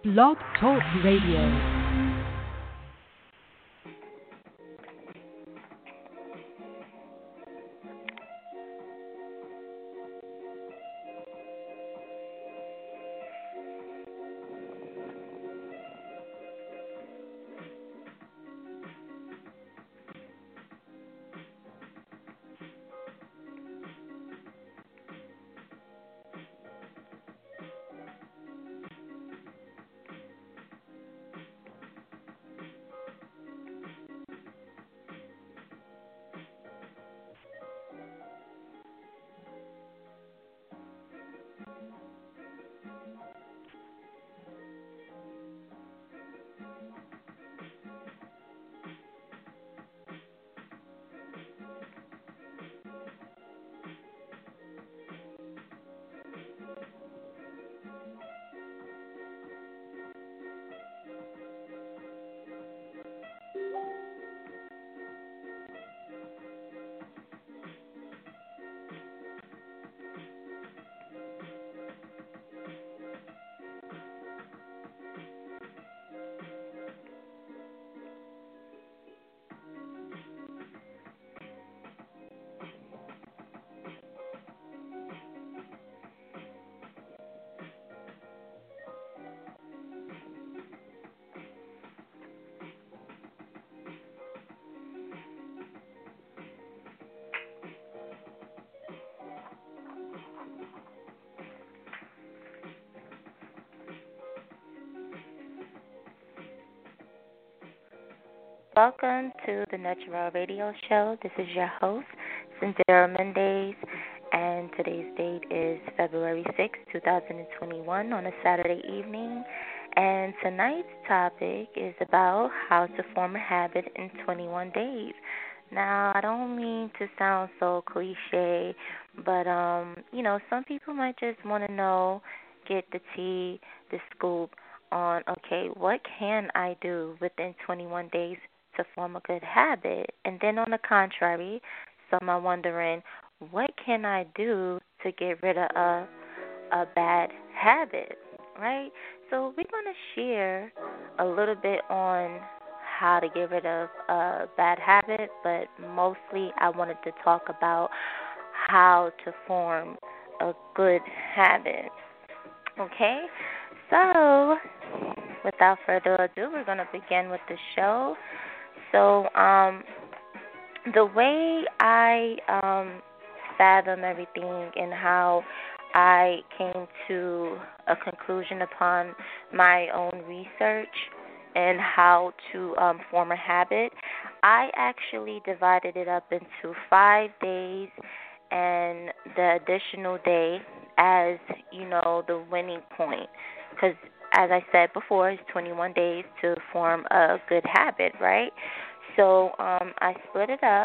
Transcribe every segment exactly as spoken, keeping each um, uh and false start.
Blog Talk Radio. Welcome to the Natural Radio Show. This is your host, Cynthia Mendez, and today's date is February sixth, twenty twenty-one on a Saturday evening. And tonight's topic is about how to form a habit in twenty-one days. Now, I don't mean to sound so cliche, but, um, you know, some people might just want to know, get the tea, the scoop on, okay, what can I do within twenty-one days to form a good habit? And then on the contrary, some are wondering, what can I do to get rid of a, a bad habit, right? So we're going to share a little bit on how to get rid of a bad habit, but mostly I wanted to talk about how to form a good habit. Okay? So without further ado, we're going to begin with the show. So um, the way I um, fathom everything and how I came to a conclusion upon my own research and how to um, form a habit, I actually divided it up into five days and the additional day as, you know, the winning point. Because as I said before, it's twenty-one days to form a good habit, right? So um, I split it up,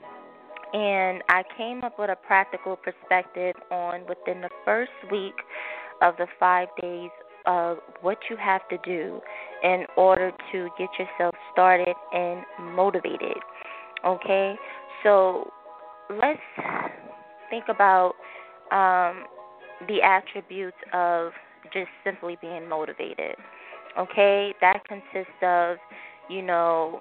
and I came up with a practical perspective on within the first week of the five days of what you have to do in order to get yourself started and motivated. Okay? So let's think about um, the attributes of just simply being motivated. Okay? That consists of, you know,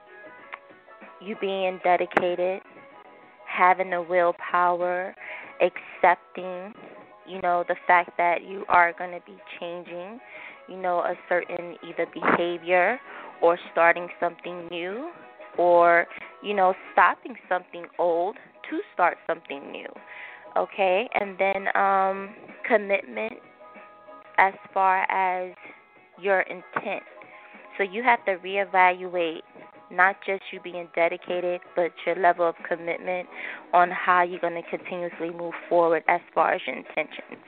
you being dedicated, having the willpower, accepting, you know, the fact that you are going to be changing, you know, a certain either behavior or starting something new or, you know, stopping something old to start something new. Okay? And then um, commitment as far as your intent. So you have to reevaluate not just you being dedicated, but your level of commitment on how you're going to continuously move forward as far as your intentions.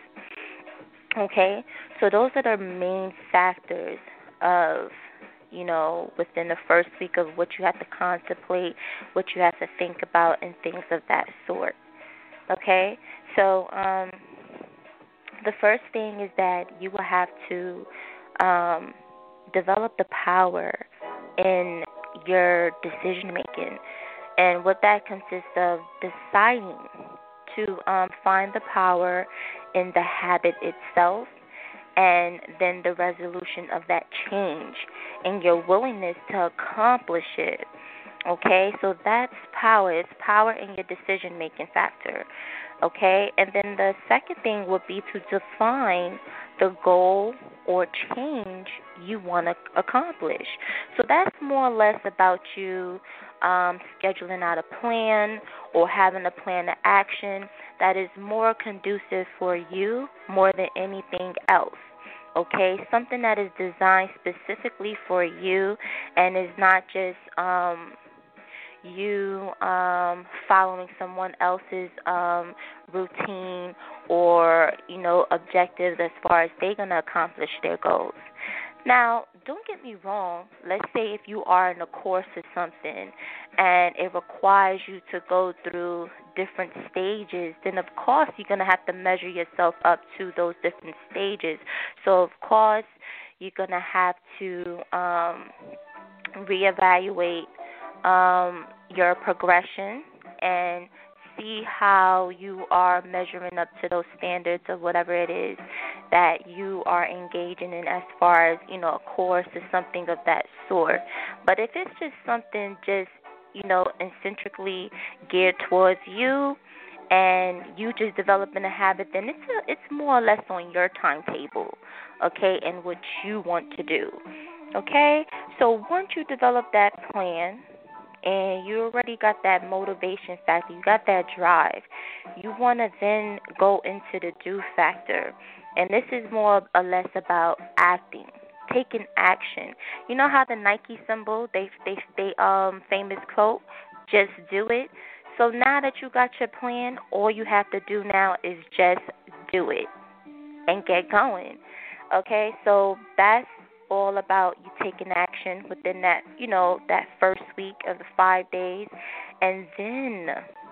Okay? So those are the main factors of, you know, within the first week of what you have to contemplate, what you have to think about, and things of that sort. Okay? So um, the first thing is that you will have to um, develop the power in your decision making, and what that consists of deciding to um, find the power in the habit itself and then the resolution of that change and your willingness to accomplish it. Okay, so that's power. It's power in your decision making factor. Okay, and then the second thing would be to define the goal or change you want to accomplish. So that's more or less about you um, scheduling out a plan or having a plan of action that is more conducive for you more than anything else. Okay, something that is designed specifically for you and is not just um, you um, following someone else's um, routine or, you know, objectives as far as they're going to accomplish their goals. Now, don't get me wrong. Let's say if you are in a course or something and it requires you to go through different stages, then of course you're going to have to measure yourself up to those different stages. So, of course, you're going to have to um, reevaluate um, your progression and see how you are measuring up to those standards of whatever it is that you are engaging in as far as, you know, a course or something of that sort. But if it's just something just, you know, eccentrically geared towards you and you just developing a habit, then it's a, it's more or less on your timetable, okay, and what you want to do, okay? So once you develop that plan, and you already got that motivation factor, you got that drive, you want to then go into the do factor. And this is more or less about acting, taking action. You know how the Nike symbol, they they they um famous quote, just do it. So now that you got your plan, all you have to do now is just do it and get going. Okay, so that's all about you taking action within that, you know, that first week of the five days, and then,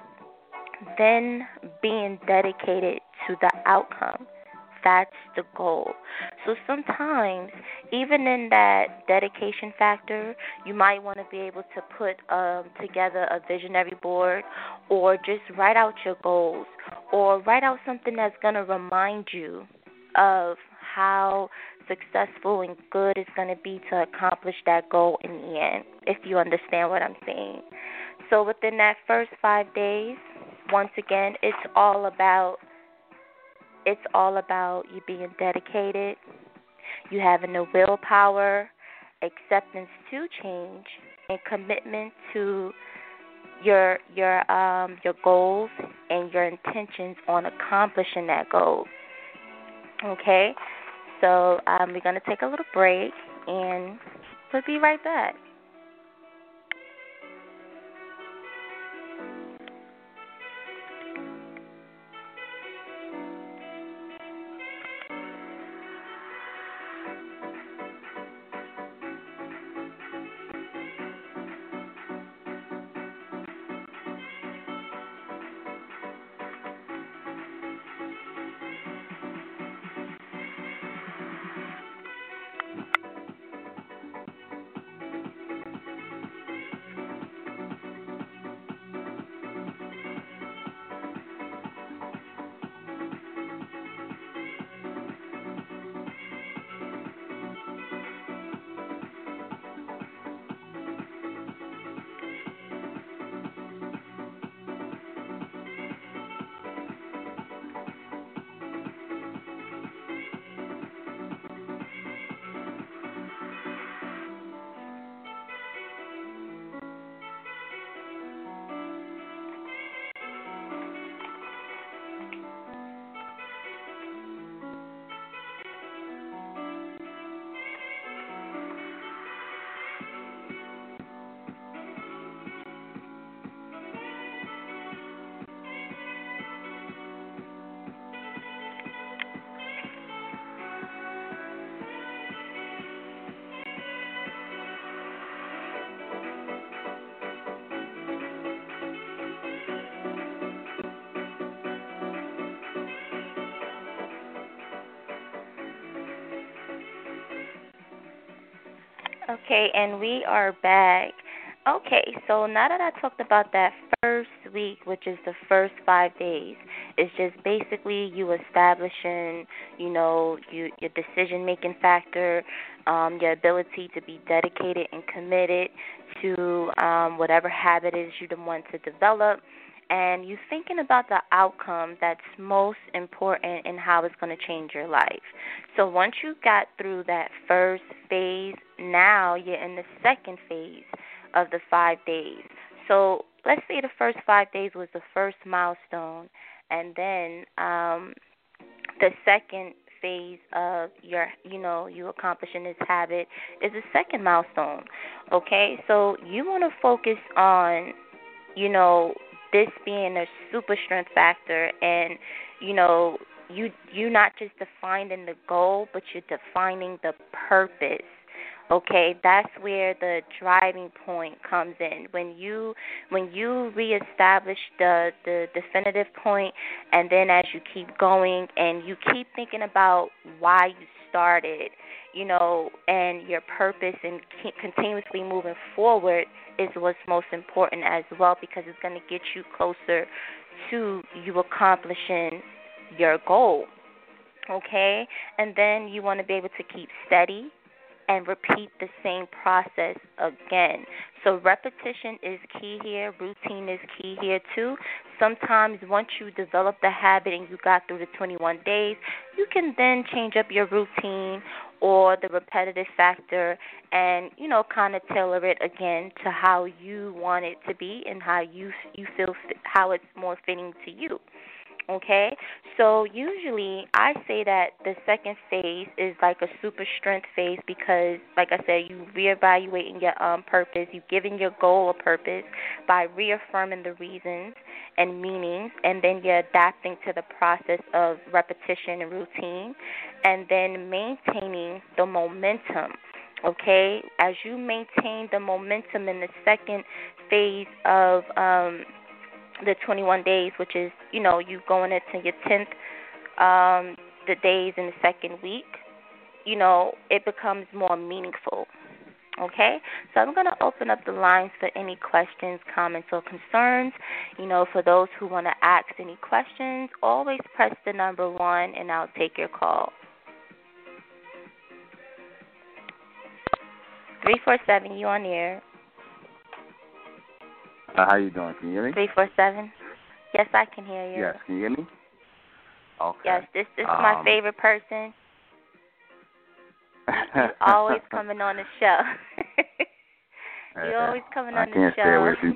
then being dedicated to the outcome. That's the goal. So sometimes, even in that dedication factor, you might want to be able to put um, together a visionary board or just write out your goals or write out something that's going to remind you of how successful and good it's going to be to accomplish that goal in the end, if you understand what I'm saying. So within that first five days, once again, it's all about it's all about you being dedicated, you having the willpower, acceptance to change, and commitment to your your um your goals and your intentions on accomplishing that goal. Okay? So um, we're going to take a little break, and we'll be right back. Okay, and we are back. Okay, so now that I talked about that first week, which is the first five days, It's just basically you establishing, you know, you, your decision-making factor, um, your ability to be dedicated and committed to um, whatever habit it is you want to develop, and you thinking about the outcome that's most important in how it's going to change your life. So once you got through that first phase, now you're in the second phase of the five days. So let's say the first five days was the first milestone, and then um, the second phase of your, you know, you accomplishing this habit is the second milestone. Okay, so you want to focus on, you know, this being a super strength factor, and you know, you you not just defining the goal, but you're defining the purpose. Okay, that's where the driving point comes in. When you when you reestablish the the definitive point, and then as you keep going and you keep thinking about why you started, you know, and your purpose and keep continuously moving forward is what's most important as well, because it's going to get you closer to you accomplishing your goal. Okay, and then you want to be able to keep steady and repeat the same process again. So repetition is key here. Routine is key here too. Sometimes once you develop the habit and you got through the twenty-one days, you can then change up your routine or the repetitive factor and, you know, kind of tailor it again to how you want it to be and how you you feel how it's more fitting to you. Okay, so usually I say that the second phase is like a super strength phase because, like I said, you reevaluating your um, purpose, you giving your goal a purpose by reaffirming the reasons and meanings, and then you're adapting to the process of repetition and routine, and then maintaining the momentum. Okay, as you maintain the momentum in the second phase of um, the twenty-one days, which is, you know, you going into your tenth, um, the days in the second week, you know, it becomes more meaningful. Okay? So I'm going to open up the lines for any questions, comments, or concerns. You know, for those who want to ask any questions, always press the number one, and I'll take your call. three four seven, you on the air. Uh, how you doing? Can you hear me? three four seven. Yes, I can hear you. Yes, can you hear me? Okay. Yes, this, this is um, my favorite person. He's always coming on the show. You're always coming I on the can't show. Stay away from,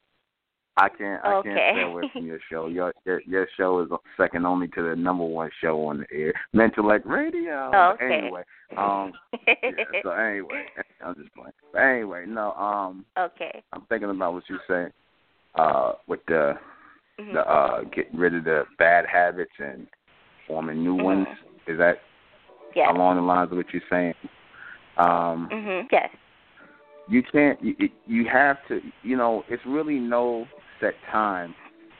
I can't. I okay. can't stay away from your show. Your, your your show is second only to the number one show on the air, Mentellect Radio. Oh, okay. Anyway, um, yeah, so anyway, I'm just playing. But anyway, no, um, okay. I'm thinking about what you say, uh, with the mm-hmm. the uh, getting rid of the bad habits and forming new mm-hmm. ones. Is that yes. along the lines of what you're saying? Um, mm-hmm. Yes. You can't. You, you have to. You know, it's really no set time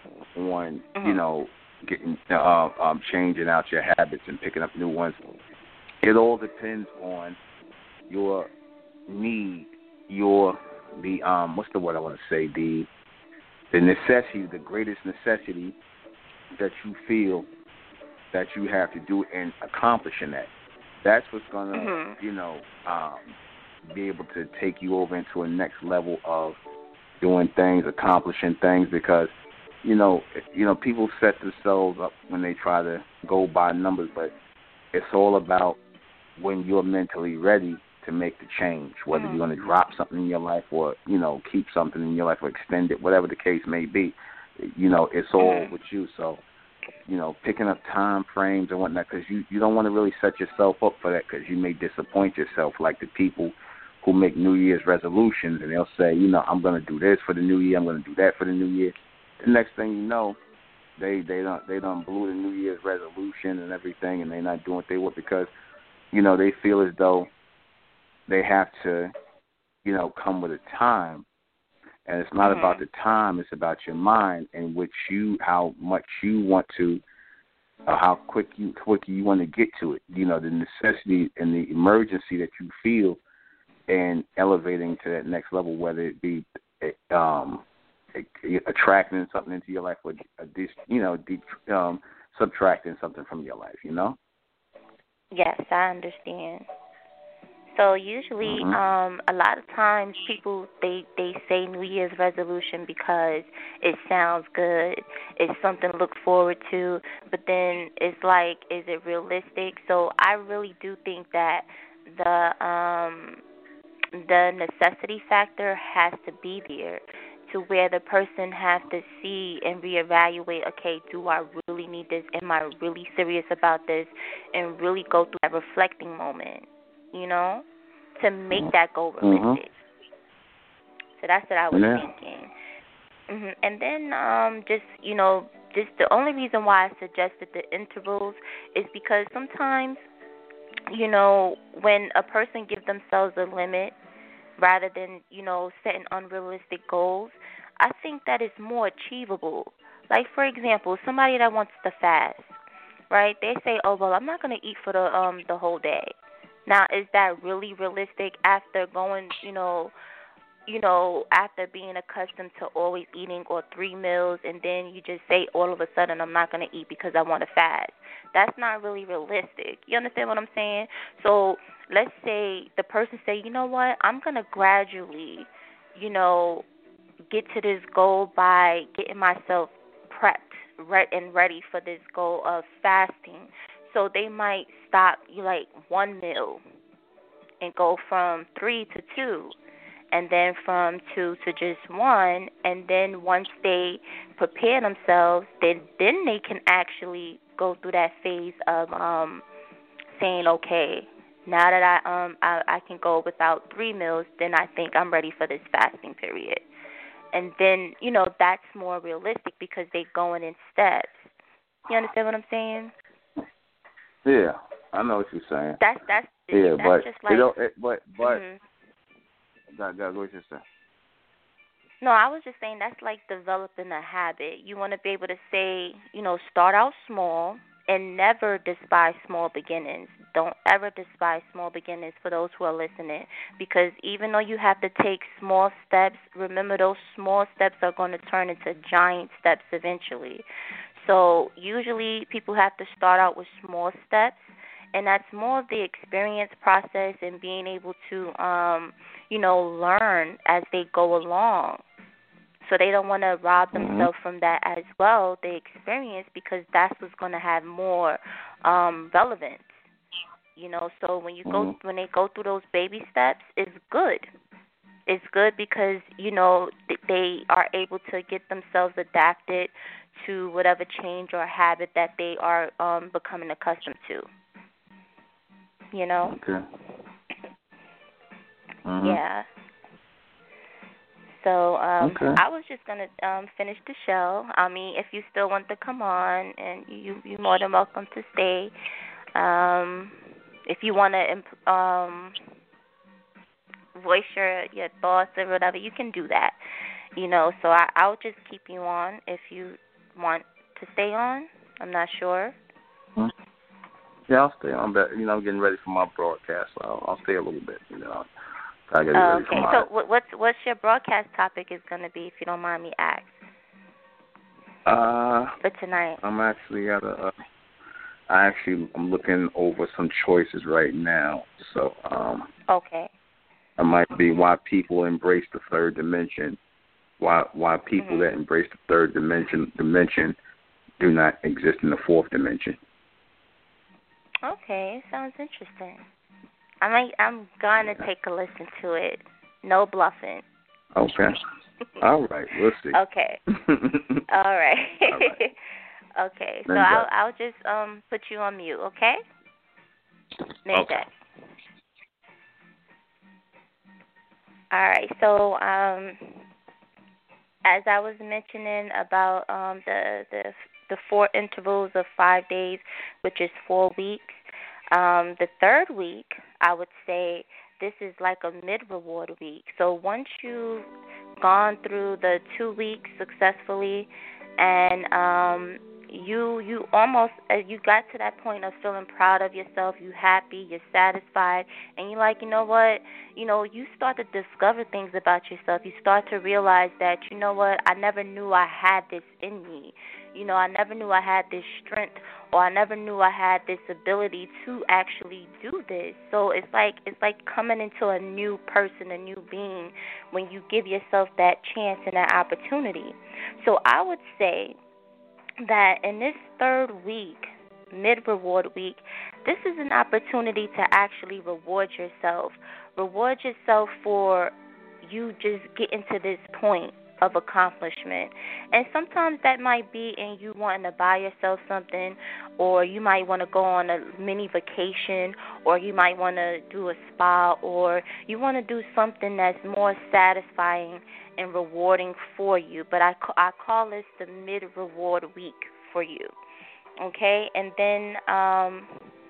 on mm-hmm. you know getting uh, um, changing out your habits and picking up new ones. It all depends on your need, your the um what's the word I want to say the the necessity, the greatest necessity that you feel that you have to do in accomplishing that. That's what's gonna mm-hmm. you know um, be able to take you over into a next level of doing things, accomplishing things, because you know you know people set themselves up when they try to go by numbers, but it's all about when you're mentally ready to make the change, whether mm-hmm. you're going to drop something in your life or, you know, keep something in your life or extend it, whatever the case may be. You know, it's all mm-hmm. with you. So, you know, picking up time frames and whatnot, because you, you don't want to really set yourself up for that, because you may disappoint yourself, like the people who make New Year's resolutions, and they'll say, you know, I'm going to do this for the new year, I'm going to do that for the new year. The next thing you know, they they don't they don't blew the New Year's resolution and everything, and they're not doing what they want because, you know, they feel as though they have to, you know, come with a time. And it's not mm-hmm. about the time, it's about your mind and which you, how much you want to, or how quick you, quick you want to get to it. You know, the necessity and the emergency that you feel in elevating to that next level, whether it be um, attracting something into your life, or you know, de- um, subtracting something from your life. You know. Yes, I understand. So usually, Mm-hmm. um, a lot of times people they they say New Year's resolution because it sounds good, it's something to look forward to. But then it's like, is it realistic? So I really do think that the um the necessity factor has to be there, to where the person has to see and reevaluate, okay, do I really need this? Am I really serious about this? And really go through that reflecting moment, you know, to make that goal realistic. Mm-hmm. So that's what I was Yeah. thinking. hmm And then um, just, you know, just the only reason why I suggested the intervals is because sometimes, you know, when a person gives themselves a limit, rather than, you know, setting unrealistic goals, I think that is more achievable. Like, for example, somebody that wants to fast, right? They say, oh, well, I'm not going to eat for the um the whole day. Now, is that really realistic after going, you know, you know, after being accustomed to always eating or three meals, and then you just say all of a sudden I'm not going to eat because I want to fast? That's not really realistic. You understand what I'm saying? So let's say the person say, you know what, I'm going to gradually, you know, get to this goal by getting myself prepped re- and ready for this goal of fasting. So they might stop you like one meal and go from three to two, and then from two to just one, and then once they prepare themselves, then then they can actually go through that phase of um saying, okay, now that I um I, I can go without three meals, then I think I'm ready for this fasting period. And then, you know, that's more realistic because they're going in steps. You understand what I'm saying? Yeah, I know what you're saying. That's that's yeah, that's but just like you know, it, but but mhm. God, God, what you saying? No, I was just saying that's like developing a habit. You want to be able to say, you know, start out small and never despise small beginnings. Don't ever despise small beginnings for those who are listening, because even though you have to take small steps, remember those small steps are going to turn into giant steps eventually. So usually people have to start out with small steps, and that's more of the experience process and being able to, um, you know, learn as they go along. So they don't want to rob Mm-hmm. themselves from that as well, the experience, because that's what's going to have more um, relevance. You know, so when you go Mm-hmm. when they go through those baby steps, it's good. It's good because, you know, th- they are able to get themselves adapted to whatever change or habit that they are um, becoming accustomed to. You know? Okay. Mm-hmm. Yeah. So um, Okay. I was just gonna um, finish the show. I mean, if you still want to come on, and you you're more than welcome to stay. Um, if you want to um, voice your your thoughts or whatever, you can do that. You know, so I, I'll just keep you on if you want to stay on. I'm not sure. Mm-hmm. Yeah, I'll stay on. But you know, I'm getting ready for my broadcast, so I'll, I'll stay a little bit. You know, I get Uh, ready for okay. my. So what, what's what's your broadcast topic is going to be, if you don't mind me asking, Uh, for tonight? I'm actually at a. Uh, I actually I'm looking over some choices right now, so um, Okay. it might be why people embrace the third dimension. Why why people Mhm. that embrace the third dimension dimension do not exist in the fourth dimension. Okay, sounds interesting. I might, I'm going to Yeah. take a listen to it. No bluffing. Okay. All right. We'll see. Okay. All right. All right. Okay. So Then I'll that. I'll just um put you on mute, okay? Then Okay. that. All right. So um as I was mentioning about um the the the four intervals of five days, which is four weeks. Um, the third week, I would say this is like a mid-reward week. So once you've gone through the two weeks successfully, and um, you you almost uh, you got to that point of feeling proud of yourself. You happy, you're satisfied, and you're like, you know what? You know, you start to discover things about yourself. You start to realize that, you know what? I never knew I had this in me. You know, I never knew I had this strength, or I never knew I had this ability to actually do this. So it's like it's like coming into a new person, a new being, when you give yourself that chance and that opportunity. So I would say that in this third week, mid-reward week, this is an opportunity to actually reward yourself. Reward yourself for you just getting to this point of accomplishment. And sometimes that might be in you wanting to buy yourself something, or you might want to go on a mini vacation, or you might want to do a spa, or you want to do something that's more satisfying and rewarding for you. But I, I call this the mid-reward week for you, okay? And then um,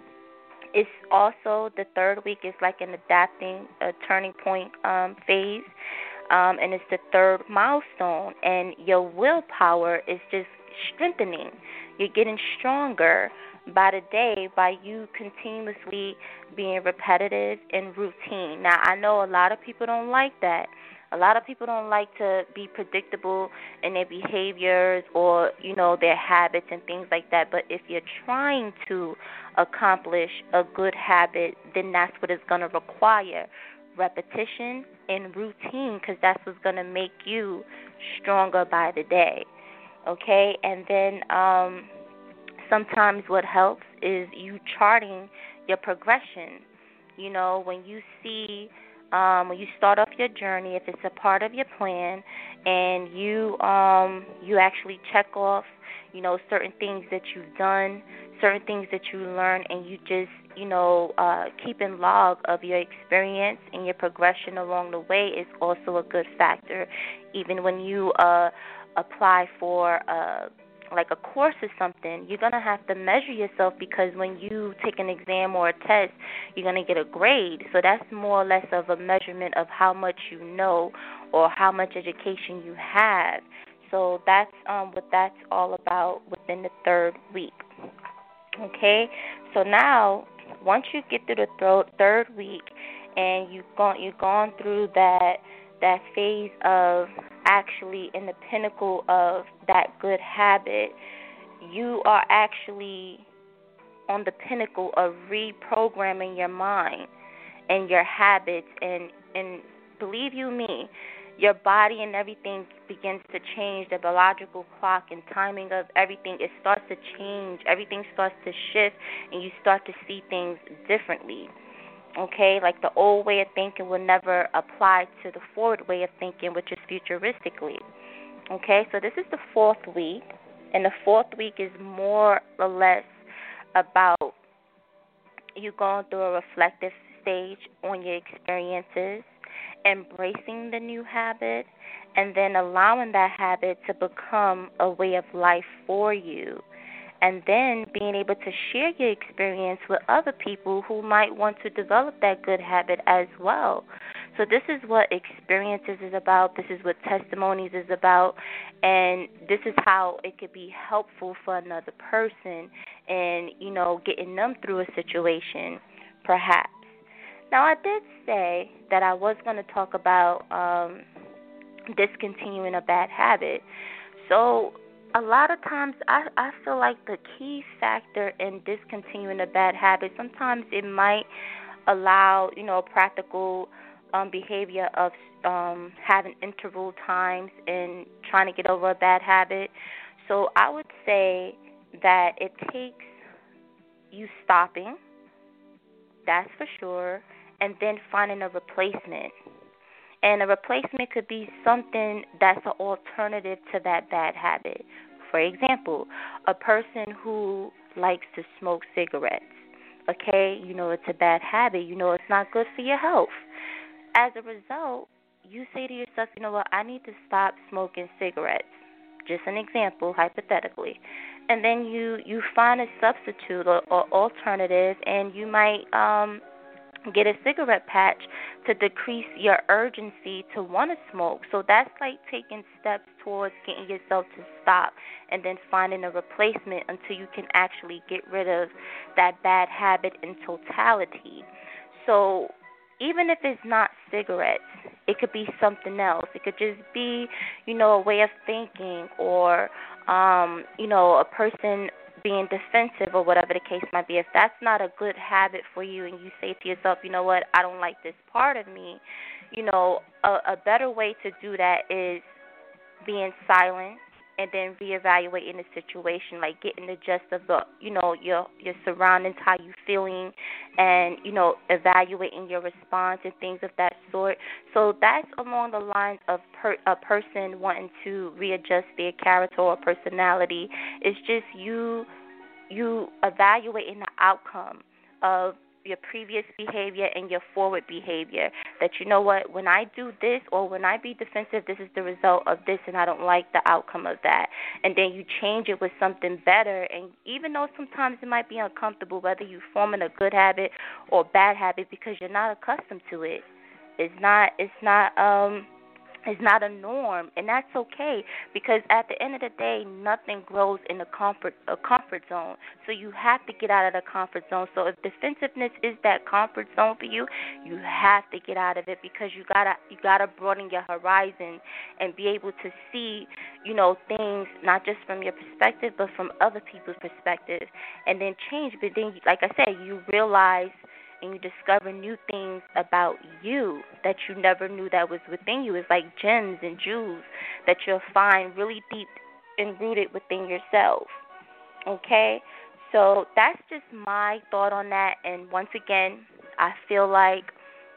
it's also the third week is like an adapting, a turning point um, phase. Um, and it's the third milestone, and your willpower is just strengthening. You're getting stronger by the day by you continuously being repetitive and routine. Now, I know a lot of people don't like that. A lot of people don't like to be predictable in their behaviors or, you know, their habits and things like that. But if you're trying to accomplish a good habit, then that's what it's going to require. Repetition and routine, because that's what's going to make you stronger by the day, okay? And then um, sometimes what helps is you charting your progression. You know, when you see, um, when you start off your journey, if it's a part of your plan, and you um, you actually check off, you know, certain things that you've done, certain things that you learned, and you just, you know, uh, keeping log of your experience and your progression along the way is also a good factor. Even when you uh, apply for uh, like a course or something, you're going to have to measure yourself, because when you take an exam or a test, you're going to get a grade. So that's more or less of a measurement of how much you know or how much education you have. So that's um, what that's all about within the third week. Okay, so now once you get through the th- third week and you've gone you've gone through that that phase of actually in the pinnacle of that good habit, you are actually on the pinnacle of reprogramming your mind and your habits, and and believe you me, your body and everything begins to change. The biological clock and timing of everything, it starts to change. Everything starts to shift, and you start to see things differently. Okay, like the old way of thinking will never apply to the forward way of thinking, which is futuristically. Okay, so this is the fourth week, and the fourth week is more or less about you going through a reflective stage on your experiences, embracing the new habit, and then allowing that habit to become a way of life for you, and then being able to share your experience with other people who might want to develop that good habit as well. So this is what experiences is about. This is what testimonies is about, and this is how it could be helpful for another person and, you know, getting them through a situation, perhaps. Now, I did say that I was going to talk about um, discontinuing a bad habit. So a lot of times I, I feel like the key factor in discontinuing a bad habit, sometimes it might allow, you know, practical um, behavior of um, having interval times and trying to get over a bad habit. So I would say that it takes you stopping, that's for sure, and then finding a replacement. And a replacement could be something that's an alternative to that bad habit. For example, a person who likes to smoke cigarettes, okay, you know it's a bad habit, you know it's not good for your health. As a result, you say to yourself, you know what, I need to stop smoking cigarettes. Just an example, hypothetically. And then you, you find a substitute or, or alternative, and you might um, get a cigarette patch to decrease your urgency to want to smoke. So that's like taking steps towards getting yourself to stop and then finding a replacement until you can actually get rid of that bad habit in totality. So even if it's not cigarettes, it could be something else. It could just be, you know, a way of thinking, or, um, you know, a person being defensive, or whatever the case might be. If that's not a good habit for you and you say to yourself, you know what, I don't like this part of me, you know, a, a better way to do that is being silent and then reevaluating the situation, like getting the gist of the, you know, your your surroundings, how you feeling, and, you know, evaluating your response and things of that sort. So that's along the lines of per, a person wanting to readjust their character or personality. It's just you you evaluating the outcome of your previous behavior and your forward behavior, that you know what, when I do this or when I be defensive, this is the result of this, and I don't like the outcome of that. And then you change it with something better. And even though sometimes it might be uncomfortable, whether you're forming a good habit or bad habit, because you're not accustomed to it, it's not it's not um it's not a norm, and that's okay, because at the end of the day, nothing grows in a comfort a comfort zone. So you have to get out of the comfort zone. So if defensiveness is that comfort zone for you, you have to get out of it, because you gotta you gotta broaden your horizon and be able to see, you know, things not just from your perspective, but from other people's perspective, and then change. But then, like I said, you realize and you discover new things about you that you never knew that was within you. It's like gems and jewels that you'll find really deep and rooted within yourself. Okay? So that's just my thought on that. And once again, I feel like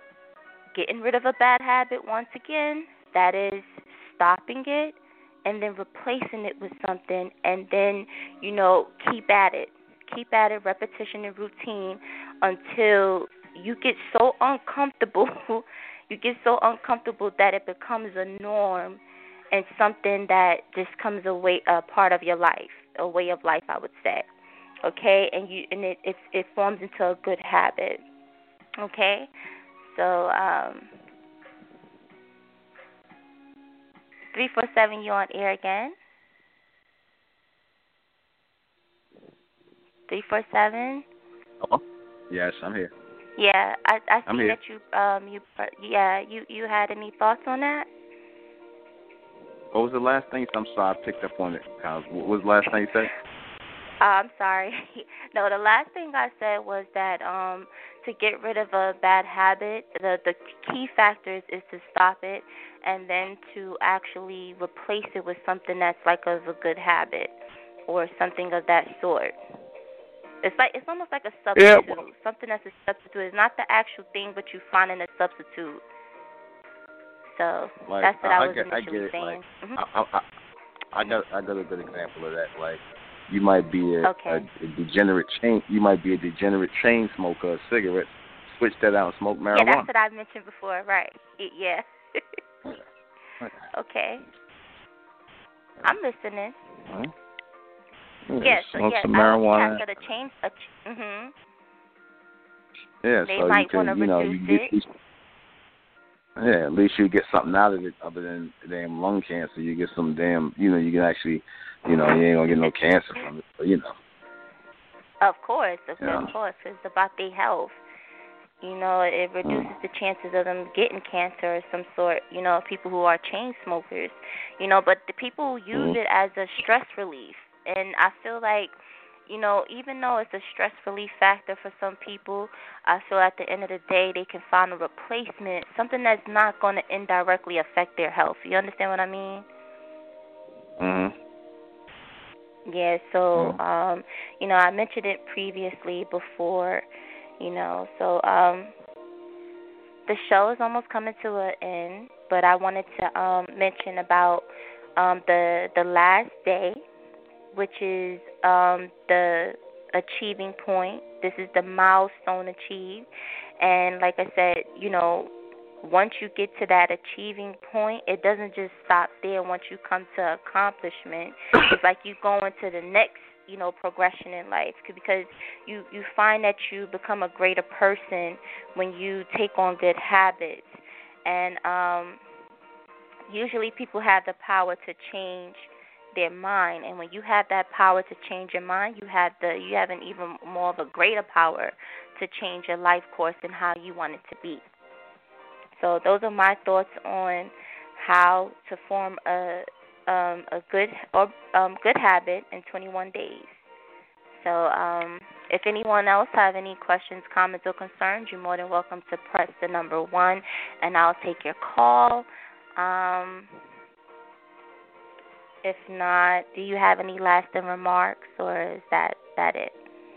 getting rid of a bad habit, once again, that is stopping it and then replacing it with something, and then, you know, keep at it. Keep at it, repetition and routine, until you get so uncomfortable, you get so uncomfortable that it becomes a norm and something that just comes a way, a part of your life, a way of life, I would say. Okay, and you and it it, it forms into a good habit. Okay, so um, three four seven, you on air again? Three four seven. Oh, yes, I'm here. Yeah, I I I'm see here. that you um you yeah you you had any thoughts on that? What was the last thing? I'm sorry, I picked up on it. What was the last thing you said? Uh, I'm sorry. No, the last thing I said was that um to get rid of a bad habit, the the key factors is to stop it, and then to actually replace it with something that's like of a good habit or something of that sort. It's like it's almost like a substitute, Yeah. something that's a substitute. It's not the actual thing, but you find in a substitute. So Like, that's what I, I I was get, I initially get it. saying. Like, Mm-hmm. I, I, I got, I got a good example of that. Like, you might be a, Okay. a, a degenerate chain, you might be a degenerate chain smoker of cigarettes. Switch that out and smoke marijuana. Yeah, that's what I mentioned before, right? It, yeah. Okay. I'm listening. Huh? Yes, so smoke yes, some I, marijuana. yeah, so the change, uh, mhm. Yeah, They so you might can, want to you know, reduce you it. get, yeah, at least you get something out of it other than damn lung cancer. You get some damn, you know, you can actually, you know, you ain't gonna get no cancer from it, but you know. Of course, of, Yeah. of course, it's about their health. You know, it reduces Mm. the chances of them getting cancer of some sort, you know, people who are chain smokers. You know, but the people use Mm. it as a stress relief. And I feel like, you know, even though it's a stress relief factor for some people, I feel at the end of the day they can find a replacement, something that's not going to indirectly affect their health. You understand what I mean? Mm. Yeah, so, Mm. um, you know, I mentioned it previously before, you know, so um, the show is almost coming to an end, but I wanted to um, mention about um, the the last day, which is um, the achieving point. This is the milestone achieved. And like I said, you know, once you get to that achieving point, it doesn't just stop there. Once you come to accomplishment, it's like you go into the next you know, progression in life, because you, you find that you become a greater person when you take on good habits. And um, usually people have the power to change their mind, and when you have that power to change your mind, you have the you have an even more of a greater power to change your life course and how you want it to be. So those are my thoughts on how to form a um, a good or um, good habit in twenty-one days. So um, if anyone else have any questions, comments, or concerns, you're more than welcome to press the number one, and I'll take your call. Um, if not, do you have any lasting remarks, or is that that it?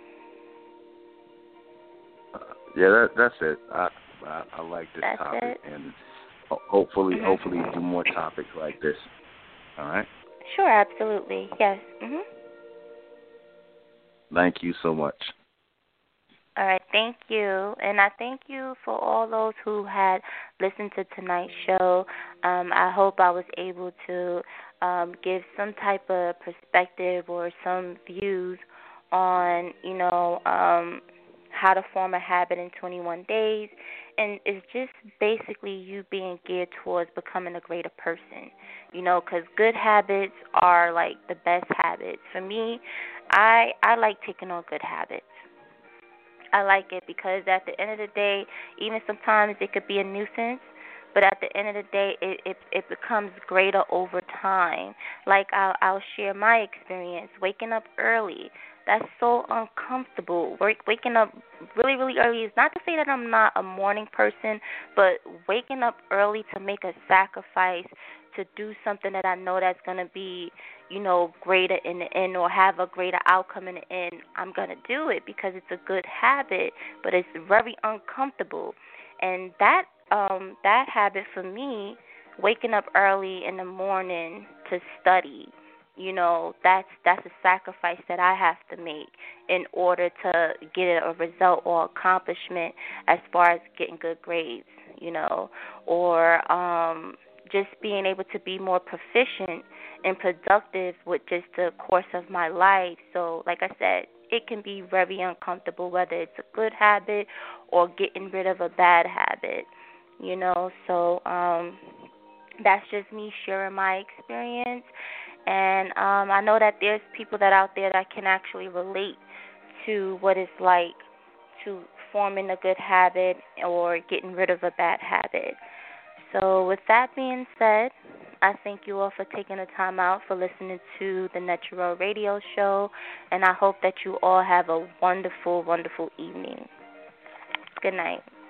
Uh, yeah, that, that's it. I, I I like this that's topic, it? and ho- hopefully, Mm-hmm. hopefully, do more topics like this. All right. Sure, absolutely, yes. Mhm. Thank you so much. All right, thank you. And I thank you for all those who had listened to tonight's show. Um, I hope I was able to um, give some type of perspective or some views on, you know, um, how to form a habit in twenty-one days. And it's just basically you being geared towards becoming a greater person, you know, because good habits are like the best habits. For me, I I like taking on good habits. I like it because at the end of the day, even sometimes it could be a nuisance, but at the end of the day, it it, it becomes greater over time. Like I'll, I'll share my experience waking up early. That's so uncomfortable. Wake, waking up really, really early is not to say that I'm not a morning person, but waking up early to make a sacrifice to do something that I know that's going to be, you know, greater in the end or have a greater outcome in the end, I'm going to do it because it's a good habit, but it's very uncomfortable. And that um, that habit for me, waking up early in the morning to study, you know, that's that's a sacrifice that I have to make in order to get a result or accomplishment as far as getting good grades, you know, or um, just being able to be more proficient and productive with just the course of my life. So, like I said, it can be very uncomfortable whether it's a good habit or getting rid of a bad habit, you know. So um, that's just me sharing my experience. And um, I know that there's people that out there that can actually relate to what it's like to forming a good habit or getting rid of a bad habit. So with that being said, I thank you all for taking the time out for listening to the Natural Radio Show, and I hope that you all have a wonderful, wonderful evening. Good night.